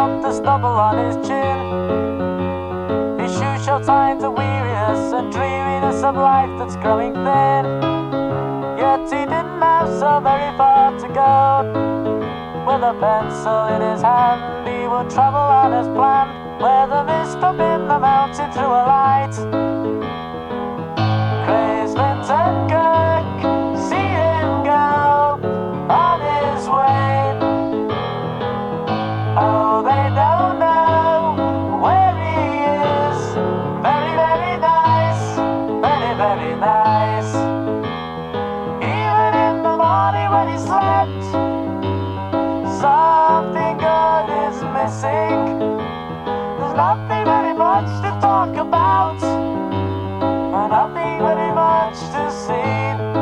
got the stubble on his chin. His shoes show signs of weariness and dreariness of life that's growing thin. Yet he didn't have so very far to go. With a pencil in his hand, he would travel on as planned, where the mist up in the mountain threw a light. Craze Vincent Kirk, see him go on his way. Oh, they don't know where he is. Very, very nice, very, very nice. Even in the morning when he slept, something good is missing. There's nothing very much to talk about, and nothing very much to see.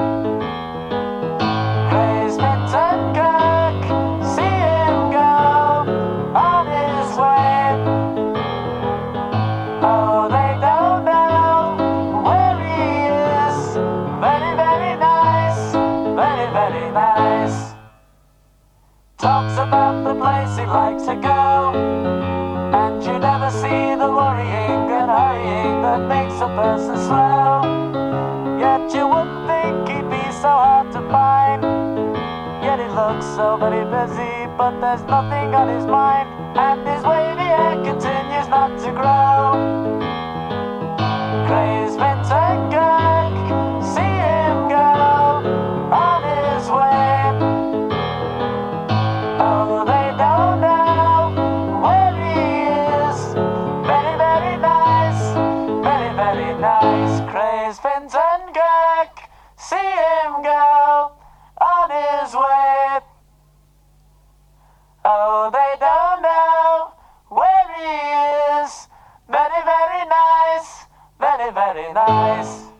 Craze Vincent Kirk, see him go on his way. Oh, they don't know where he is. Very, very nice, very, very nice. Talks about the place he'd like to go, and you never see the worrying and hurrying that makes a person slow. Yet you wouldn't think he'd be so hard to find, yet he looks so very busy, but there's nothing on his mind, and his wavy hair continues not to grow. Craze Vincent Kirk, see him go on his way. Oh, they don't know where he is. Very, very nice, very, very nice. Craze Vincent Kirk, see him go on his way. Oh, they don't know where he is. Very, very nice, very, very nice.